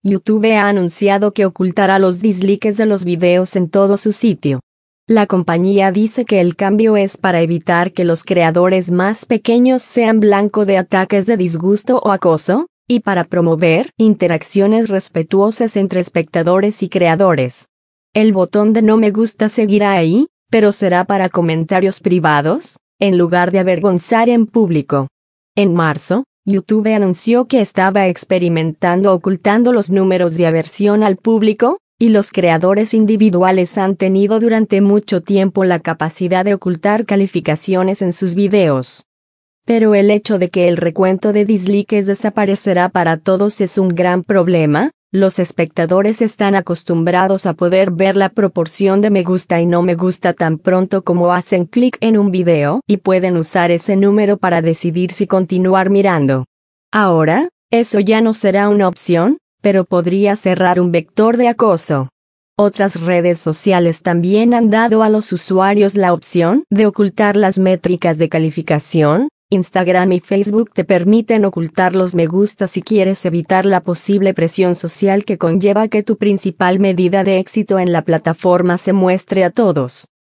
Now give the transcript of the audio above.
YouTube ha anunciado que ocultará los dislikes de los videos en todo su sitio. La compañía dice que el cambio es para evitar que los creadores más pequeños sean blanco de ataques de disgusto o acoso, y para promover interacciones respetuosas entre espectadores y creadores. El botón de no me gusta seguirá ahí, pero será para comentarios privados, en lugar de avergonzar en público. En marzo, YouTube anunció que estaba experimentando ocultando los números de aversión al público, y los creadores individuales han tenido durante mucho tiempo la capacidad de ocultar calificaciones en sus videos. Pero el hecho de que el recuento de dislikes desaparecerá para todos es un gran problema. Los espectadores están acostumbrados a poder ver la proporción de me gusta y no me gusta tan pronto como hacen clic en un video y pueden usar ese número para decidir si continuar mirando. Ahora, eso ya no será una opción, pero podría cerrar un vector de acoso. Otras redes sociales también han dado a los usuarios la opción de ocultar las métricas de calificación. Instagram y Facebook te permiten ocultar los me gusta si quieres evitar la posible presión social que conlleva que tu principal medida de éxito en la plataforma se muestre a todos.